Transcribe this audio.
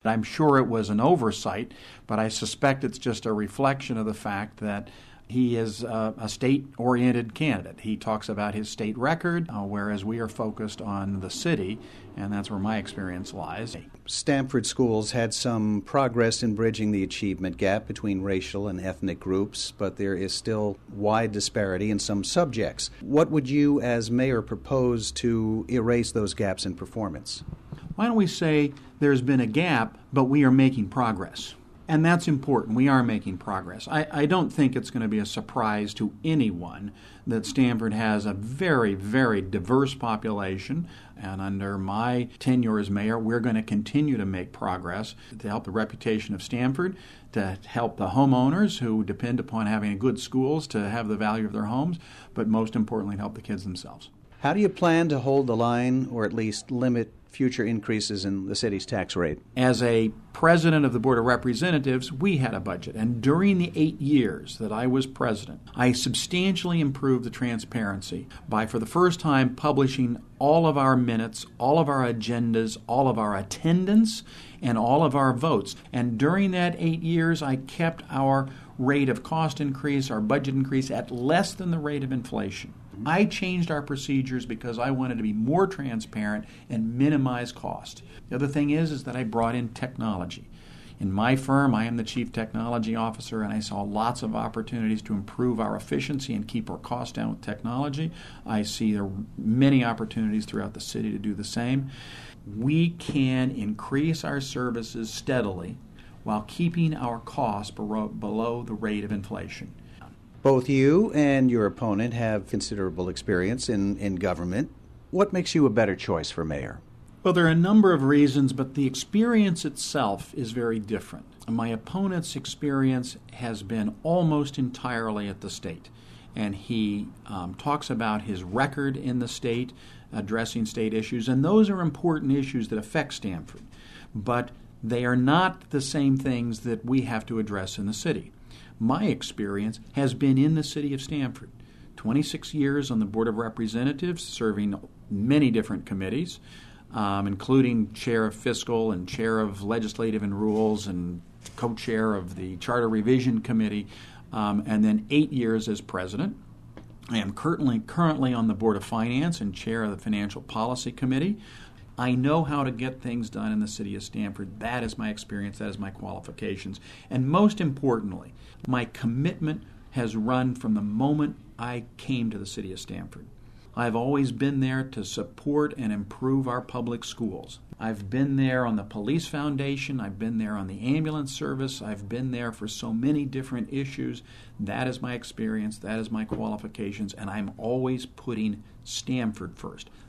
I'm sure it was an oversight, but I suspect it's just a reflection of the fact that he is a state-oriented candidate. He talks about his state record, whereas we are focused on the city, and that's where my experience lies. Stamford schools had some progress in bridging the achievement gap between racial and ethnic groups, but there is still wide disparity in some subjects. What would you, as mayor, propose to erase those gaps in performance? Why don't we say there's been a gap, but we are making progress? And that's important. We are making progress. I don't think it's going to be a surprise to anyone that Stamford has a very, very diverse population. And under my tenure as mayor, we're going to continue to make progress to help the reputation of Stamford, to help the homeowners who depend upon having good schools to have the value of their homes, but most importantly, to help the kids themselves. How do you plan to hold the line, or at least limit future increases in the city's tax rate? As a president of the Board of Representatives, we had a budget. And during the 8 years that I was president, I substantially improved the transparency by, for the first time, publishing all of our minutes, all of our agendas, all of our attendance, and all of our votes. And during that 8 years, I kept our rate of cost increase, our budget increase, at less than the rate of inflation. I changed our procedures because I wanted to be more transparent and minimize cost. The other thing is that I brought in technology. In my firm, I am the chief technology officer, and I saw lots of opportunities to improve our efficiency and keep our costs down with technology. I see there are many opportunities throughout the city to do the same. We can increase our services steadily while keeping our costs below the rate of inflation. Both you and your opponent have considerable experience in government. What makes you a better choice for mayor? Well, there are a number of reasons, but the experience itself is very different. My opponent's experience has been almost entirely at the state, and he talks about his record in the state, addressing state issues, and those are important issues that affect Stamford, but they are not the same things that we have to address in the city. My experience has been in the city of Stamford. 26 years on the Board of Representatives, serving many different committees, including chair of fiscal and chair of legislative and rules and co-chair of the Charter Revision Committee, and then 8 years as president. I am currently on the Board of Finance and chair of the Financial Policy Committee. I know how to get things done in the city of Stamford. That is my experience. That is my qualifications. And most importantly, my commitment has run from the moment I came to the city of Stamford. I've always been there to support and improve our public schools. I've been there on the Police Foundation. I've been there on the ambulance service. I've been there for so many different issues. That is my experience. That is my qualifications. And I'm always putting Stamford first.